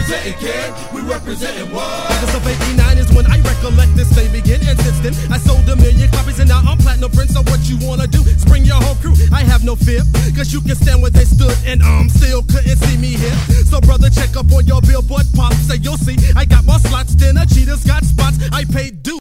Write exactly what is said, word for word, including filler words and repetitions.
representing, kid. We representing what? August of eighty-nine is when I recollect this day began. And since then, I sold a million copies and now I'm platinum prince. So what you wanna do? Spring your whole crew. I have no fear, cause you can stand where they stood and um still couldn't see me here. So brother, check up on your billboard pop. Say you'll see I got more slots than a cheetah's got spots. I paid due.